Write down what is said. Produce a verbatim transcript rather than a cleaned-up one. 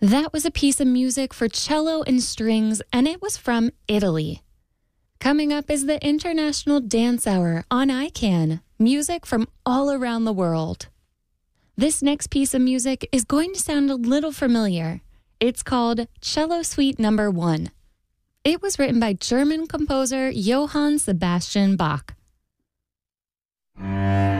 That was a piece of music for cello and strings, and it was from Italy. Coming up is the International Dance Hour on I CAN, music from all around the world. This next piece of music is going to sound a little familiar. It's called Cello Suite Number One. It was written by German composer Johann Sebastian Bach.